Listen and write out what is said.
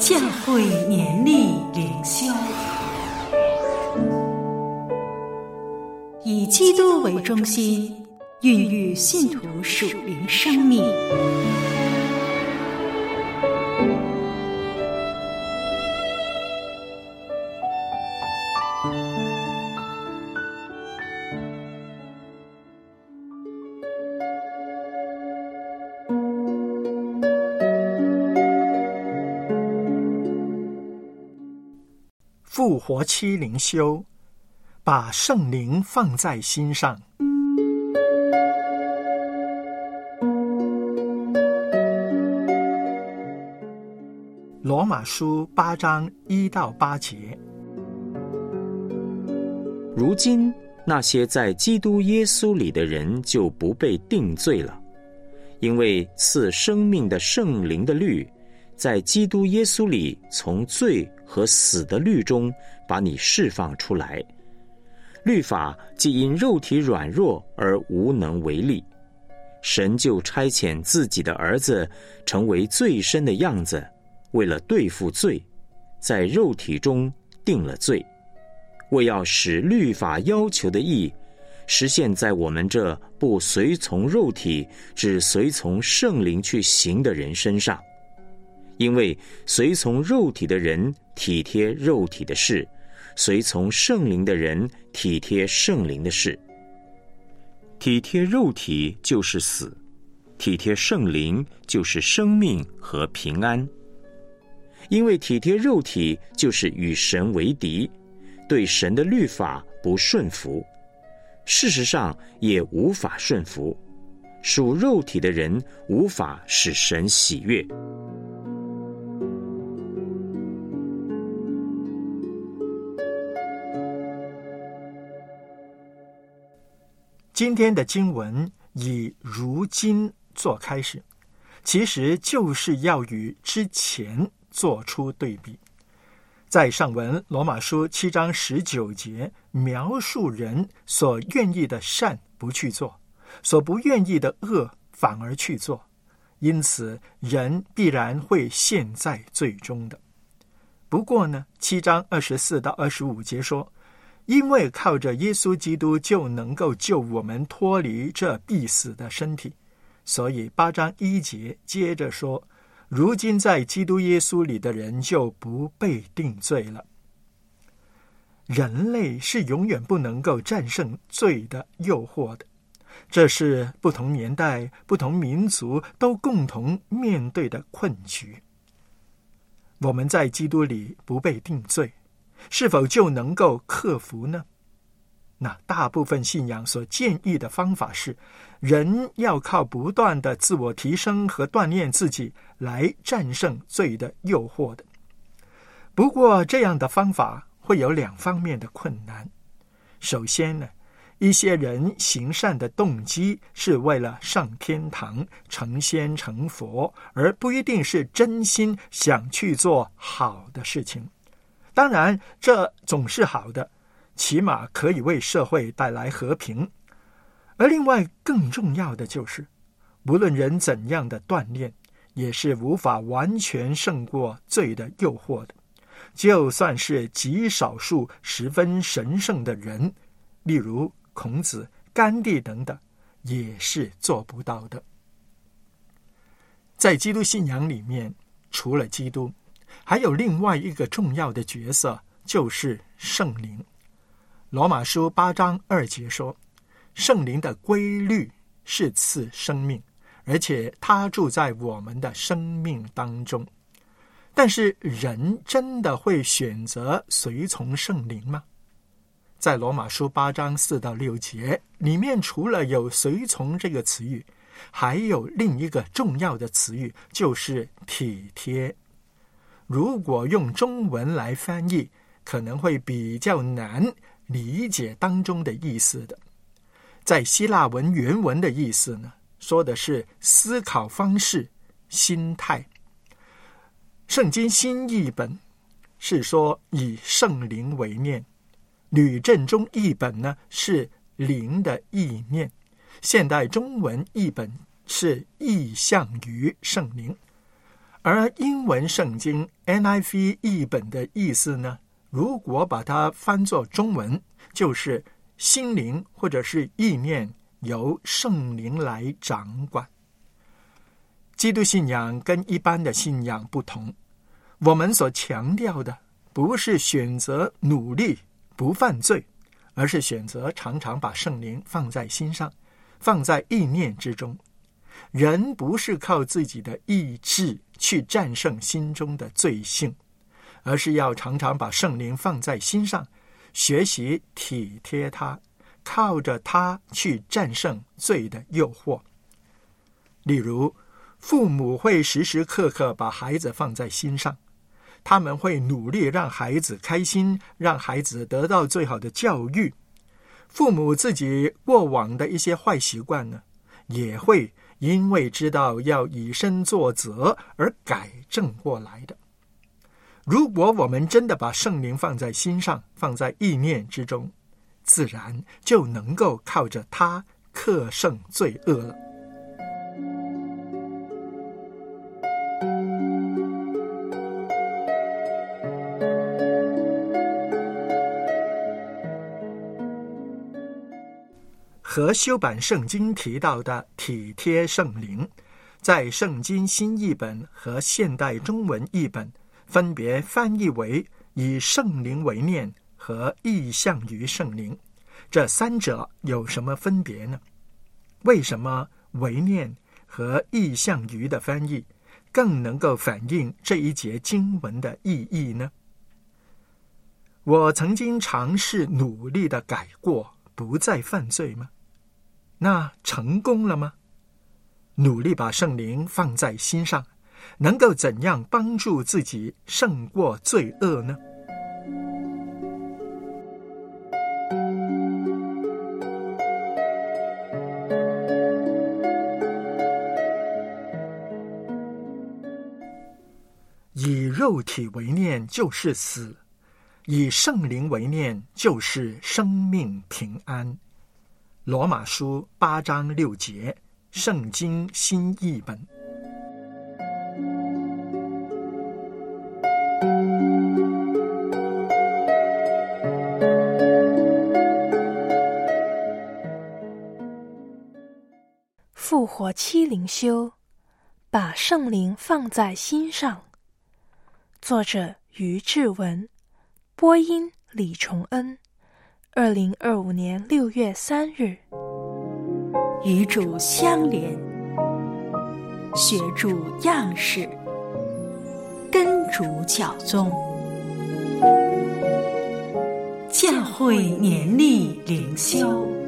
教会年历灵修，以基督为中心，孕育信徒属灵生命。 复活期灵修，把圣灵放在心上。罗马书8章1到8节。 如今那些在基督耶稣里的人就不被定罪了，因为赐生命的圣灵的律在基督耶稣里从罪和死的律中把你释放出来。律法既因肉体软弱而无能为力，神就差遣自己的儿子成为罪身的样子，为了对付罪，在肉体中定了罪，为要使律法要求的义实现在我们这不随从肉体只随从圣灵去行的人身上。因为随从肉体的人体贴肉体的事，随从圣灵的人体贴圣灵的事。体贴肉体就是死，体贴圣灵就是生命和平安。因为体贴肉体就是与神为敌，对神的律法不顺服，事实上也无法顺服。属肉体的人无法使神喜悦。 今天的经文以如今做开始，其实就是要与之前做出对比。在上文罗马书7章19节描述人所愿意的善不去做，所不愿意的恶反而去做，因此人必然会陷在罪中的。不过呢，7章24到25节说，因为靠着耶稣基督就能够救我们脱离这必死的身体，所以8章1节接着说，如今在基督耶稣里的人就不被定罪了。人类是永远不能够战胜罪的诱惑的，这是不同年代、不同民族都共同面对的困局。我们在基督里不被定罪，是否就能够克服呢？那大部分信仰所建议的方法是，人要靠不断的自我提升和锻炼自己来战胜罪的诱惑的。不过这样的方法会有2方面的困难。首先呢，一些人行善的动机是为了上天堂、成仙成佛，而不一定是真心想去做好的事情。当然这总是好的，起码可以为社会带来和平。而另外更重要的就是，无论人怎样的锻炼，也是无法完全胜过罪的诱惑的。就算是极少数十分神圣的人，例如孔子、甘地等等，也是做不到的。在基督信仰里面，除了基督，还有另外一个重要的角色，就是圣灵。罗马书8章2节说，圣灵的规律是赐生命，而且他住在我们的生命当中。但是人真的会选择随从圣灵吗？在罗马书8章4到6节里面，除了有随从这个词语，还有另一个重要的词语，就是体贴。如果用中文来翻译，可能会比较难理解当中的意思的。在希腊文原文的意思呢，说的是思考方式、心态。圣经新译本是说以圣灵为念，吕正中译本呢是灵的意念，现代中文译本是意向于圣灵。 而英文圣经 NIV 译本的意思呢，如果把它翻作中文，就是心灵或者是意念由圣灵来掌管。基督信仰跟一般的信仰不同，我们所强调的不是选择努力不犯罪，而是选择常常把圣灵放在心上，放在意念之中。人不是靠自己的意志去战胜心中的罪性，而是要常常把圣灵放在心上，学习体贴他，靠着他去战胜罪的诱惑。例如，父母会时时刻刻把孩子放在心上，他们会努力让孩子开心，让孩子得到最好的教育。父母自己过往的一些坏习惯呢，也会因为知道要以身作则而改正过来的。如果我们真的把圣灵放在心上，放在意念之中，自然就能够靠着它克胜罪恶了。和修版圣经提到的体贴圣灵，在圣经新译本和现代中文译本分别翻译为以圣灵为念和意象于圣灵。这三者有什么分别呢？为什么为念和意象于的翻译更能够反映这一节经文的意义呢？我曾经尝试努力的改过，不再犯罪吗？那成功了吗？努力把圣灵放在心上，能够怎样帮助自己胜过罪恶呢？以肉体为念就是死，以圣灵为念就是生命平安。罗马书8章6节，圣经新译本。 复活期灵修，把圣灵放在心上。作者于志文，播音李崇恩。2025年6月3日， 与主相连，学主样式，跟主教宗，教会年历灵修。